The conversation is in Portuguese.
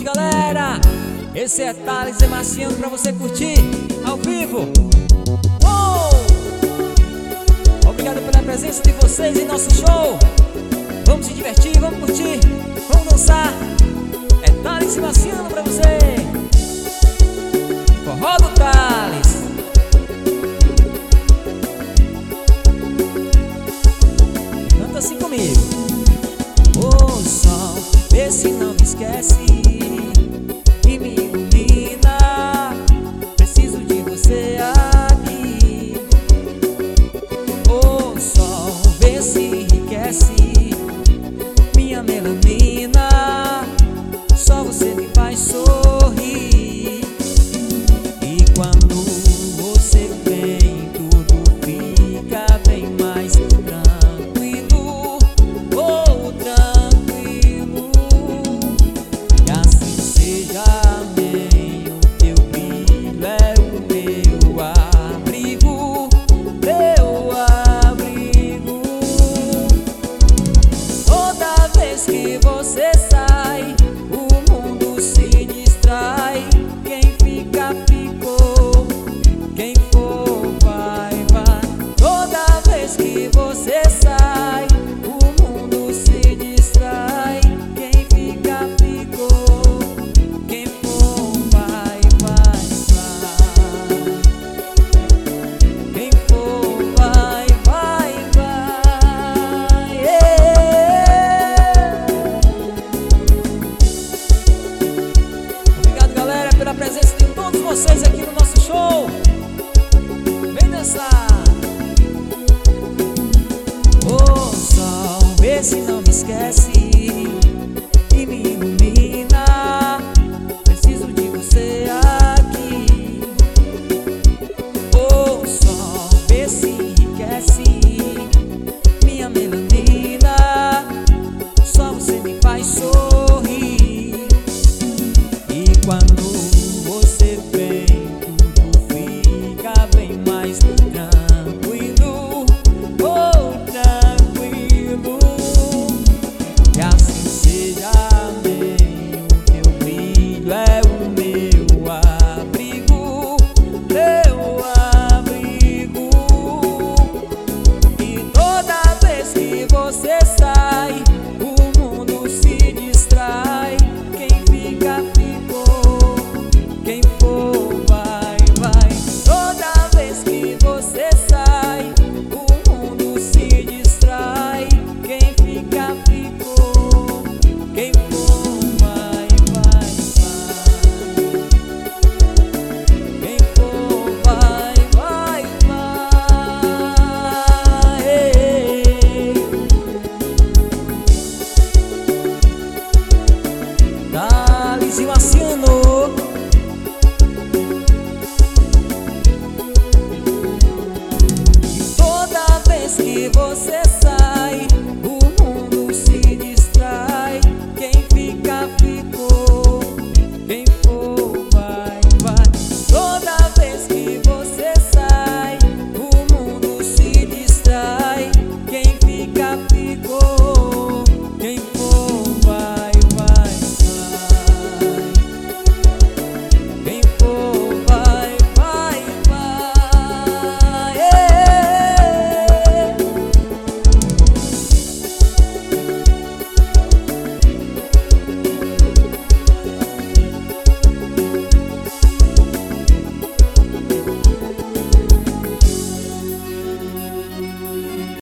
noite, galera. Esse é Thales e Marciano pra você curtir ao vivo. Obrigado pela presença de vocês em nosso show. Vamos se divertir, vamos curtir, vamos dançar. É Thales e Marciano pra você. Forró do Thales. Canta assim comigo. Ô sol, vê se não me esquece e me ilumina. Preciso de você aqui. Ô sol, vê se enriquece minha melanina. Só você me faz sorrir. E quando você vem, tudo fica bem mais tranquilo. Oh, tranquilo. E assim seja, amém. O teu brilho é o meu abrigo, meu abrigo. Toda vez que você sai, o mundo se distrai. Quem fica, ficou. Quem for, vai, vai. Toda vez que você sai, o mundo se distrai. Quem fica, ficou. Quem for, vai, vai, vai. Quem for, vai, vai, vai. Obrigado, galera, pela presença de todos vocês aqui no nosso show. Vem dançar. Ô sol, vê se não me esquece e me ilumina. Preciso de você aqui. Ô sol, vê se enriquece minha melanina. Só você me faz sorrir. E quando você vem, tudo fica bem mais tranquilo. Oh, tranquilo. E assim seja, amém. O teu brilho é o meu abrigo, meu abrigo. E toda vez que você sai, o mundo se distrai. Quem fica, ficou. Quem for, vai, vai. Toda vez que você sai, o mundo se distrai. Quem fica, ficou. Quem for, vai, vai, vai. Quem for, vai, vai, vai. Thales e Marciano. Toda vez que você sai,